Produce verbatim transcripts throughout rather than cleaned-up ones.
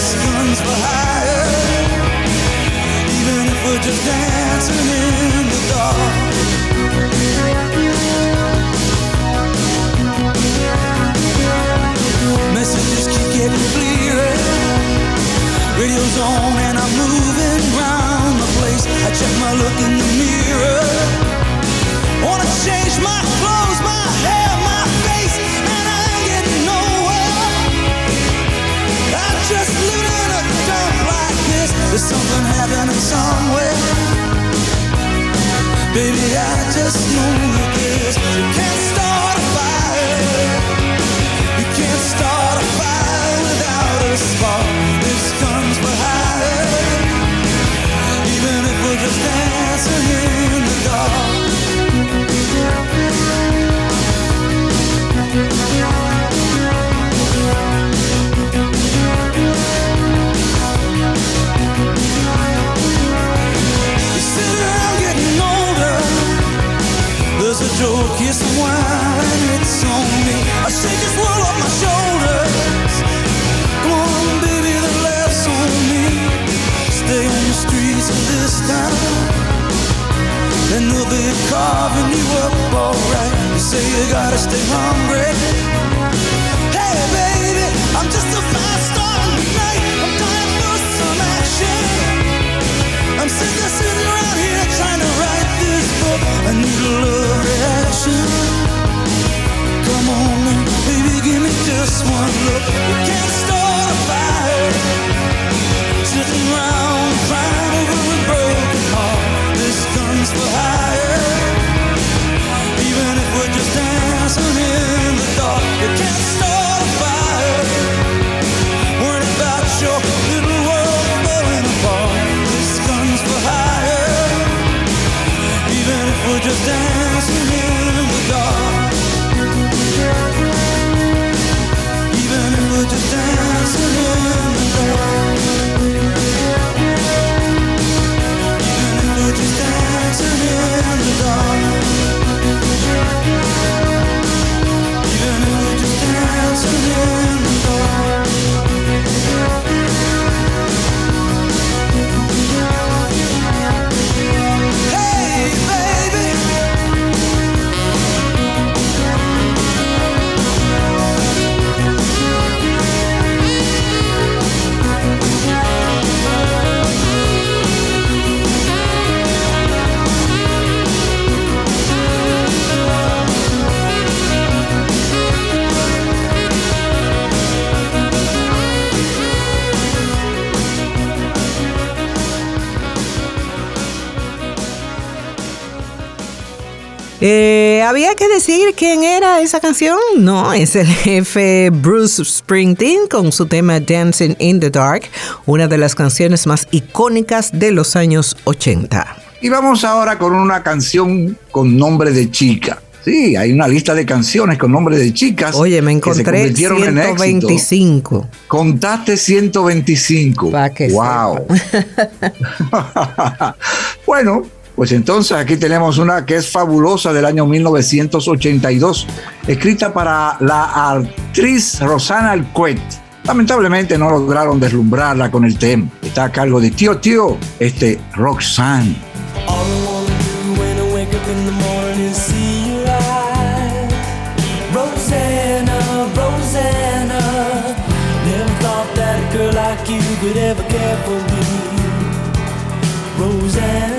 this gun's for hire. Even if we're just dancing in the dark. Messages keep getting clearer. Radio's on and I'm moving round the place. I check my look in the mirror. Wanna change my clothes, my hair, my face, and I ain't getting nowhere. I just live in a dump like this. There's something happening somewhere. Baby, I just know that this. You can't start a fire. You can't start a fire without a spark. This gun's for hire. Even if we're just dancing in the dark. You sit around getting older. There's a joke, here's some wine, and it's on me. I shake this world off my shoulders. Come on, baby, the laughs on me. Stay on the streets of this town, and they'll be carving you up alright. You say you gotta stay hungry. Hey baby, I'm just a fast star tonight. I'm dying for some action. I'm sick of sitting around here trying to write this book. I need a love reaction. Come on now, baby, give me just one look. You can't start a fire sitting around crying over a broken heart. This gun's for hire. Even if we're just dancing in the dark, you can't start a fire. Worried about your little world falling apart. This gun's for hire. Even if we're just dancing in the dark. Even if we're just dancing in the dark. Even if we're just dancing in the dark. Even if we're just dancing in the dark. Hey baby, Eh, ¿Había que decir quién era esa canción? No, es el jefe Bruce Springsteen con su tema Dancing in the Dark, una de las canciones más icónicas de los años ochenta. Y vamos ahora con una canción con nombre de chica. Sí, hay una lista de canciones con nombre de chicas. Oye, me encontré ciento veinticinco. Contaste ciento veinticinco. Pa' que wow. Bueno, pues entonces aquí tenemos una que es fabulosa del año mil novecientos ochenta y dos, escrita para la actriz Rosanna Arquette. Lamentablemente no lograron deslumbrarla con el tema. Está a cargo de Tío Tío, este Roxanne. All I wanna do when I wake up in the morning is see your eyes. Rosanna, Rosanna, never thought that a girl like you could ever care for me. Rosanna.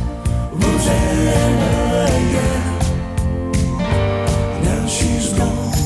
She's gone.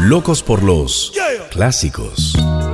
Locos por los clásicos.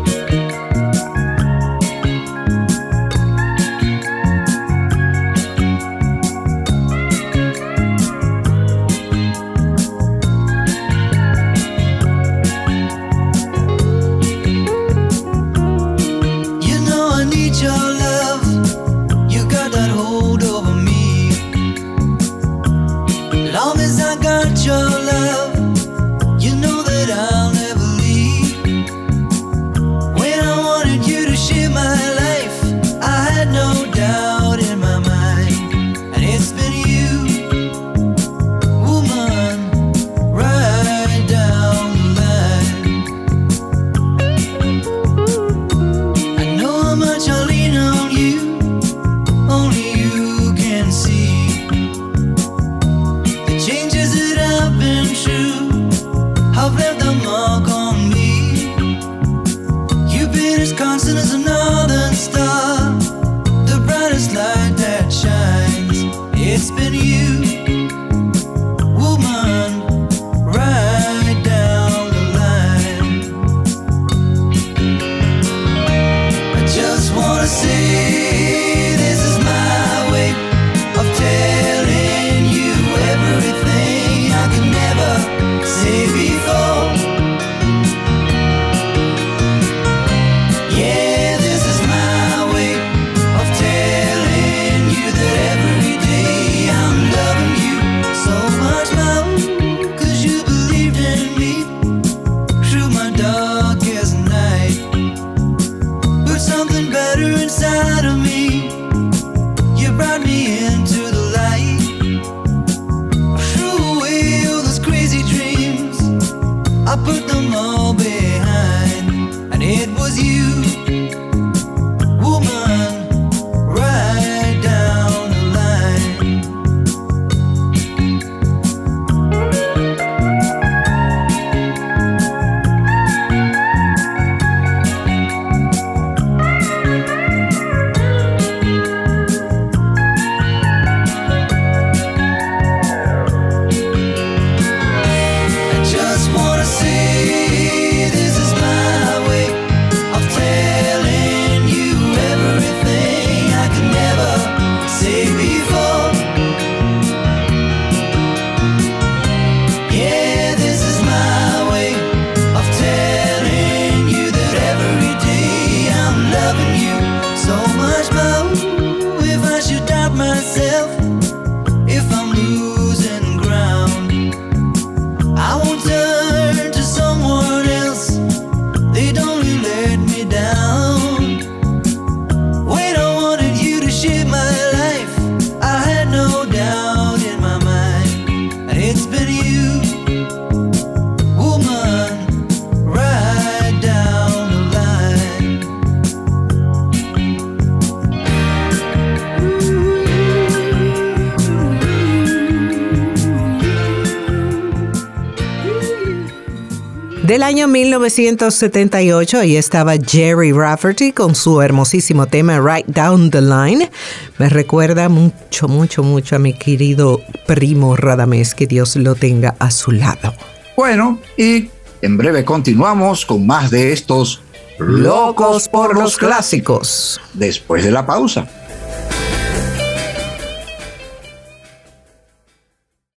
Del año mil novecientos setenta y ocho, ahí estaba Jerry Rafferty con su hermosísimo tema Right Down the Line. Me recuerda mucho, mucho, mucho a mi querido primo Radamés, que Dios lo tenga a su lado. Bueno, y en breve continuamos con más de estos Locos por los clásicos. Después de la pausa.